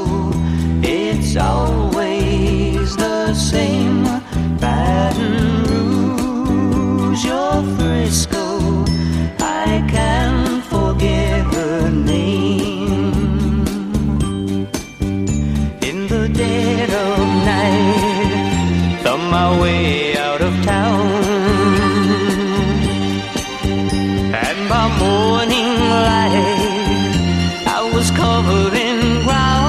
it's always the same. Baton Rouge, you're Frisco, I can't forget her name. In the dead of night, thumb my way out of town, and by morning light I was covered in ground.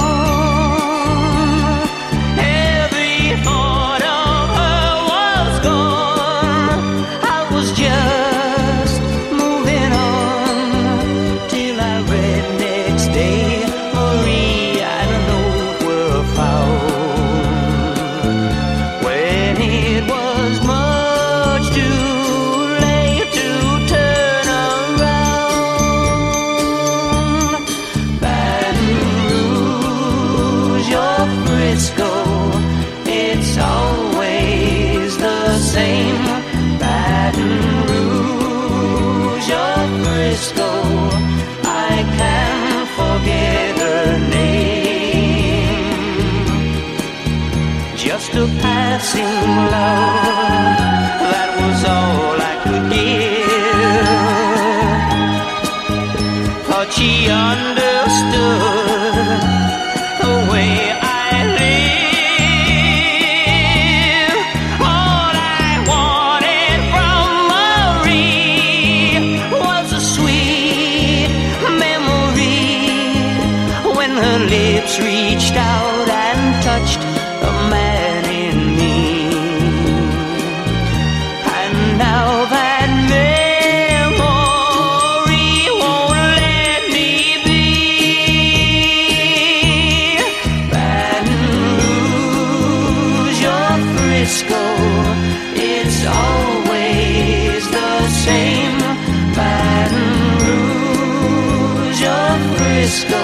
Every thought of her was gone. I was just moving on till I read next day Marie and note were found. When it was much too late to turn around, Baton Rouge, you're Frisco, it's always the same. Baton Rouge, you're Frisco, I can't forget her name. Just a passing love, that was all I could give. Thought she understood the way I live. All I wanted from Marie was a sweet memory when her lips reached out and touched a man in me. And now that memory won't let me be. Baton Rouge, you're Frisco, it's always the same. Baton Rouge, you're Frisco,